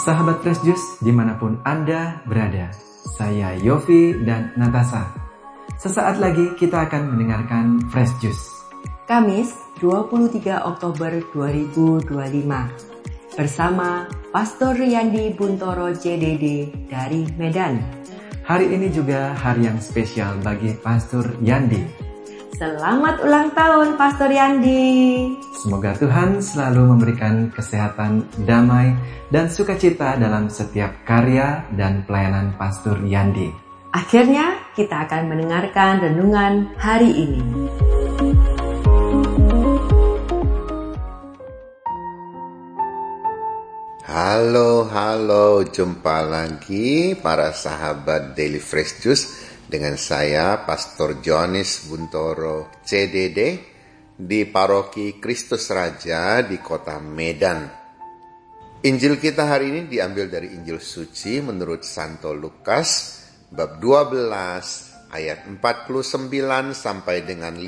Sahabat Fresh Juice dimanapun Anda berada, saya Yofi dan Natasha. Sesaat lagi kita akan mendengarkan Fresh Juice. Kamis 23 Oktober 2025 bersama Pastor Yandi Buntoro CDD dari Medan. Hari ini juga hari yang spesial bagi Pastor Yandi. Selamat ulang tahun Pastor Yandi. Semoga Tuhan selalu memberikan kesehatan, damai, dan sukacita dalam setiap karya dan pelayanan Pastor Yandi. Akhirnya kita akan mendengarkan renungan hari ini. Halo, jumpa lagi para sahabat Daily Fresh Juice dengan saya Pastor Jonis Buntoro CDD di Paroki Kristus Raja di kota Medan. Injil kita hari ini diambil dari Injil Suci menurut Santo Lukas bab 12 ayat 49 sampai dengan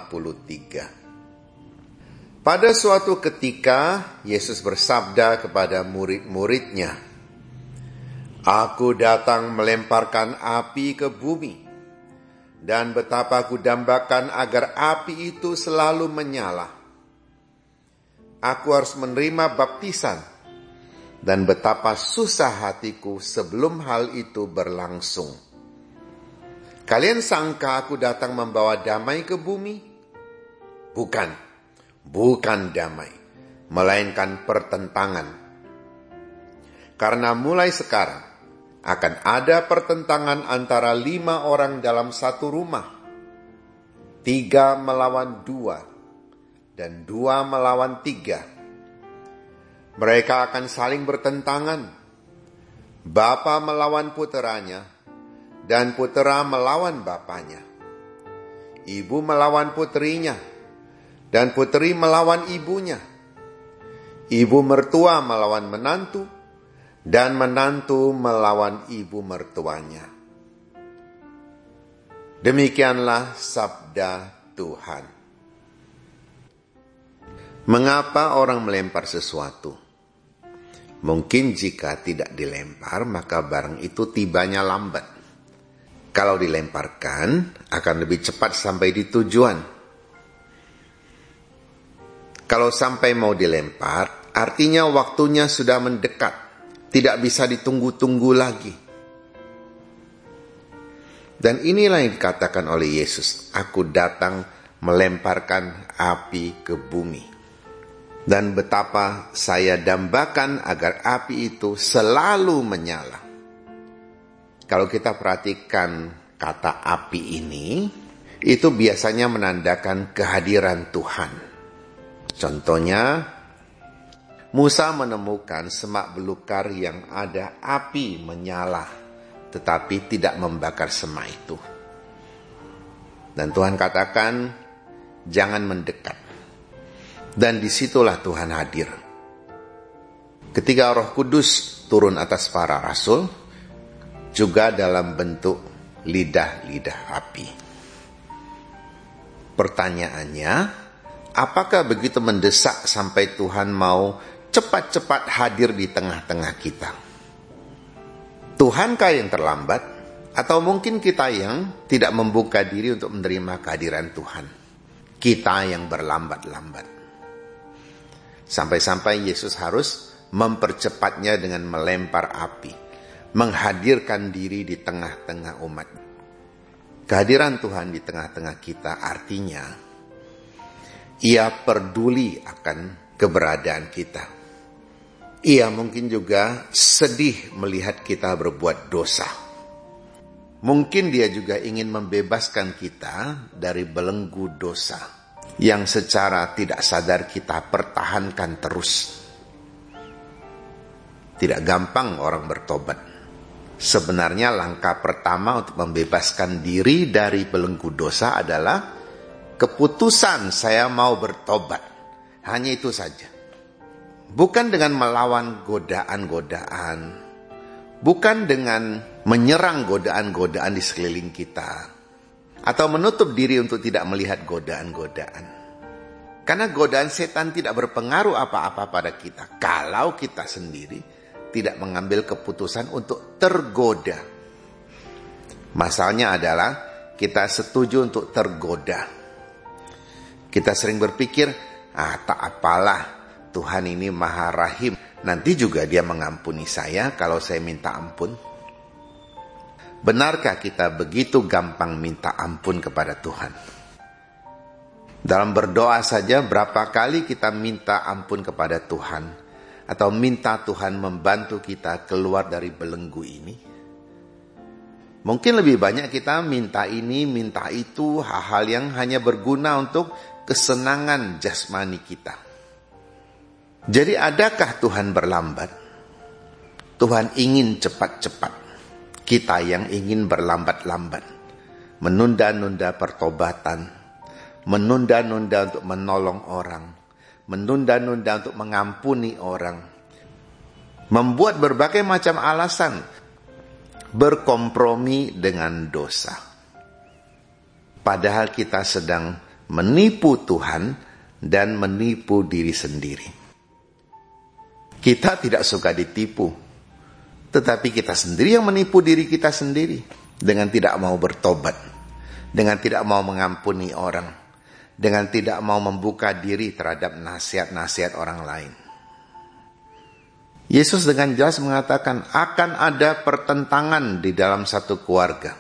53. Pada suatu ketika, Yesus bersabda kepada murid-muridnya, "Aku datang melemparkan api ke bumi, dan betapa aku dambakan agar api itu selalu menyala. Aku harus menerima baptisan, dan betapa susah hatiku sebelum hal itu berlangsung. Kalian sangka aku datang membawa damai ke bumi? Bukan damai, melainkan pertentangan. Karena mulai sekarang akan ada pertentangan antara 5 orang dalam satu rumah, 3 melawan 2, dan 2 melawan 3. Mereka akan saling bertentangan, bapa melawan puteranya, dan putera melawan bapanya, ibu melawan puterinya, dan puteri melawan ibunya, ibu mertua melawan menantu, dan menantu melawan ibu mertuanya." Demikianlah sabda Tuhan. Mengapa orang melempar sesuatu? Mungkin jika tidak dilempar, maka barang itu tibanya lambat. Kalau dilemparkan, akan lebih cepat sampai di tujuan. Kalau sampai mau dilempar, artinya waktunya sudah mendekat. Tidak bisa ditunggu-tunggu lagi. Dan inilah yang dikatakan oleh Yesus, "Aku datang melemparkan api ke bumi. Dan betapa saya dambakan agar api itu selalu menyala." Kalau kita perhatikan kata api ini, itu biasanya menandakan kehadiran Tuhan. Contohnya, Musa menemukan semak belukar yang ada api menyala, tetapi tidak membakar semak itu. Dan Tuhan katakan, jangan mendekat. Dan disitulah Tuhan hadir. Ketika Roh Kudus turun atas para rasul, juga dalam bentuk lidah-lidah api. Pertanyaannya, apakah begitu mendesak sampai Tuhan mau cepat-cepat hadir di tengah-tengah kita? Tuhankah yang terlambat? Atau mungkin kita yang tidak membuka diri untuk menerima kehadiran Tuhan? Kita yang berlambat-lambat. Sampai-sampai Yesus harus mempercepatnya dengan melempar api, menghadirkan diri di tengah-tengah umat. Kehadiran Tuhan di tengah-tengah kita artinya Ia peduli akan keberadaan kita. Ia mungkin juga sedih melihat kita berbuat dosa. Mungkin Dia juga ingin membebaskan kita dari belenggu dosa yang secara tidak sadar kita pertahankan terus. Tidak gampang orang bertobat. Sebenarnya langkah pertama untuk membebaskan diri dari belenggu dosa adalah keputusan saya mau bertobat. Hanya itu saja. Bukan dengan melawan godaan-godaan. Bukan dengan menyerang godaan-godaan di sekeliling kita. Atau menutup diri untuk tidak melihat godaan-godaan. Karena godaan setan tidak berpengaruh apa-apa pada kita. Kalau kita sendiri tidak mengambil keputusan untuk tergoda. Masalahnya adalah kita setuju untuk tergoda. Kita sering berpikir, tak apalah, Tuhan ini Maha Rahim. Nanti juga Dia mengampuni saya kalau saya minta ampun. Benarkah kita begitu gampang minta ampun kepada Tuhan? Dalam berdoa saja berapa kali kita minta ampun kepada Tuhan, atau minta Tuhan membantu kita keluar dari belenggu ini? Mungkin lebih banyak kita minta ini, minta itu, hal-hal yang hanya berguna untuk kesenangan jasmani kita. Jadi adakah Tuhan berlambat? Tuhan ingin cepat-cepat. Kita yang ingin berlambat-lambat, menunda-nunda pertobatan, menunda-nunda untuk menolong orang, menunda-nunda untuk mengampuni orang, membuat berbagai macam alasan, berkompromi dengan dosa. Padahal kita sedang menipu Tuhan dan menipu diri sendiri. Kita tidak suka ditipu, tetapi kita sendiri yang menipu diri kita sendiri dengan tidak mau bertobat, dengan tidak mau mengampuni orang, dengan tidak mau membuka diri terhadap nasihat-nasihat orang lain. Yesus dengan jelas mengatakan akan ada pertentangan di dalam satu keluarga.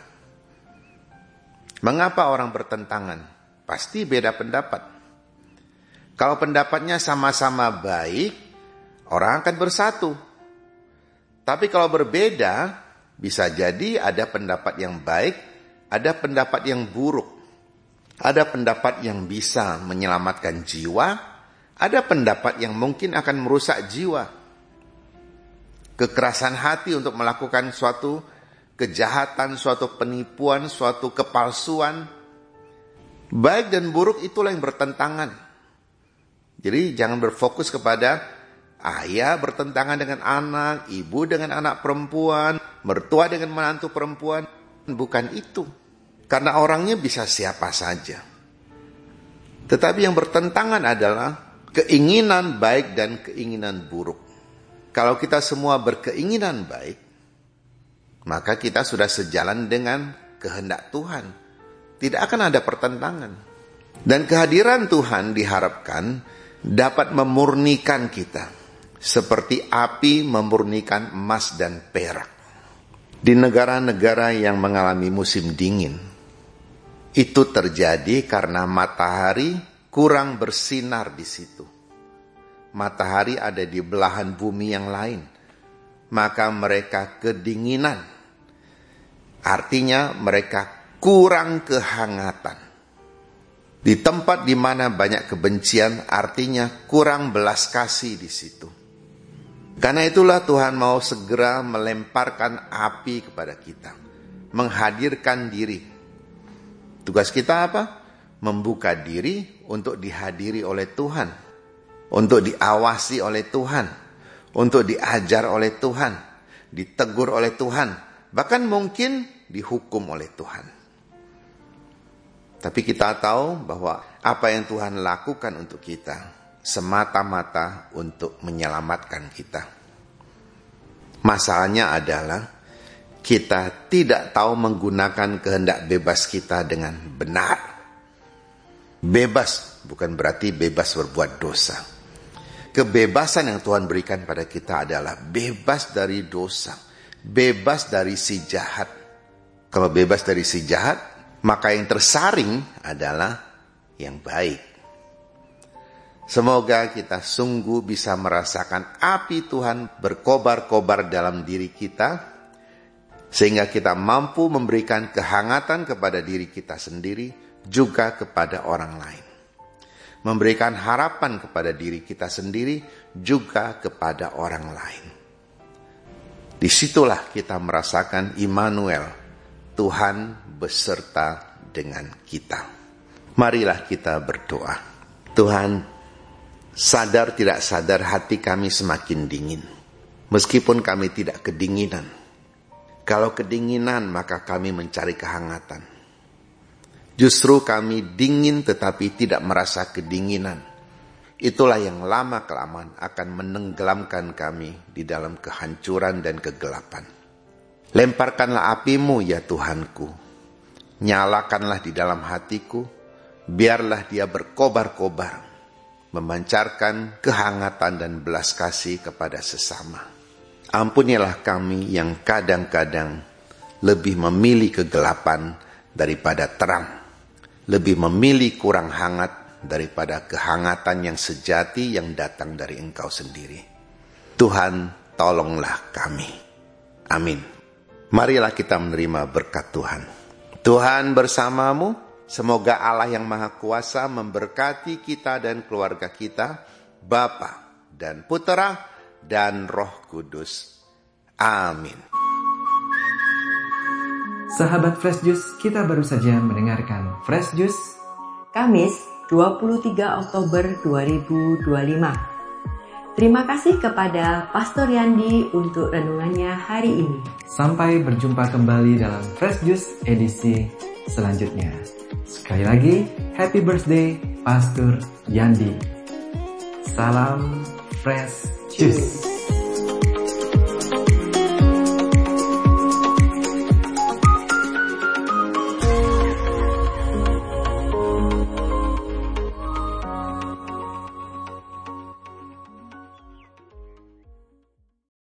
Mengapa orang bertentangan? Pasti beda pendapat. Kalau pendapatnya sama-sama baik, orang akan bersatu. Tapi kalau berbeda, bisa jadi ada pendapat yang baik, ada pendapat yang buruk. Ada pendapat yang bisa menyelamatkan jiwa, ada pendapat yang mungkin akan merusak jiwa. Kekerasan hati untuk melakukan suatu kejahatan, suatu penipuan, suatu kepalsuan. Baik dan buruk itulah yang bertentangan. Jadi jangan berfokus kepada ayah bertentangan dengan anak, ibu dengan anak perempuan, mertua dengan menantu perempuan. Bukan itu. Karena orangnya bisa siapa saja. Tetapi yang bertentangan adalah keinginan baik dan keinginan buruk. Kalau kita semua berkeinginan baik, maka kita sudah sejalan dengan kehendak Tuhan. Tidak akan ada pertentangan. Dan kehadiran Tuhan diharapkan dapat memurnikan kita. Seperti api memurnikan emas dan perak. Di negara-negara yang mengalami musim dingin, itu terjadi karena matahari kurang bersinar di situ. Matahari ada di belahan bumi yang lain, maka mereka kedinginan. Artinya mereka kurang kehangatan. Di tempat di mana banyak kebencian, artinya kurang belas kasih di situ. Karena itulah Tuhan mau segera melemparkan api kepada kita. Menghadirkan diri. Tugas kita apa? Membuka diri untuk dihadiri oleh Tuhan. Untuk diawasi oleh Tuhan. Untuk diajar oleh Tuhan. Ditegur oleh Tuhan. Bahkan mungkin dihukum oleh Tuhan. Tapi kita tahu bahwa apa yang Tuhan lakukan untuk kita semata-mata untuk menyelamatkan kita. Masalahnya adalah kita tidak tahu menggunakan kehendak bebas kita dengan benar. Bebas bukan berarti bebas berbuat dosa. Kebebasan yang Tuhan berikan pada kita adalah bebas dari dosa, bebas dari si jahat. Kalau bebas dari si jahat, maka yang tersaring adalah yang baik. Semoga kita sungguh bisa merasakan api Tuhan berkobar-kobar dalam diri kita, sehingga kita mampu memberikan kehangatan kepada diri kita sendiri, juga kepada orang lain. Memberikan harapan kepada diri kita sendiri, juga kepada orang lain. Disitulah kita merasakan Immanuel, Tuhan beserta dengan kita. Marilah kita berdoa. Tuhan, sadar tidak sadar hati kami semakin dingin. Meskipun kami tidak kedinginan. Kalau kedinginan maka kami mencari kehangatan. Justru kami dingin tetapi tidak merasa kedinginan. Itulah yang lama-kelamaan akan menenggelamkan kami di dalam kehancuran dan kegelapan. Lemparkanlah apimu ya Tuhanku, nyalakanlah di dalam hatiku, biarlah dia berkobar-kobar, memancarkan kehangatan dan belas kasih kepada sesama. Ampunilah kami yang kadang-kadang lebih memilih kegelapan daripada terang, lebih memilih kurang hangat daripada kehangatan yang sejati yang datang dari Engkau sendiri. Tuhan, tolonglah kami. Amin. Marilah kita menerima berkat Tuhan. Tuhan bersamamu. Semoga Allah yang Maha Kuasa memberkati kita dan keluarga kita, Bapa dan Putera dan Roh Kudus. Amin. Sahabat Fresh Juice, kita baru saja mendengarkan Fresh Juice Kamis 23 Oktober 2025. Terima kasih kepada Pastor Yandi untuk renungannya hari ini. Sampai berjumpa kembali dalam Fresh Juice edisi selanjutnya. Sekali lagi, happy birthday Pastor Yandi. Salam Fresh Juice.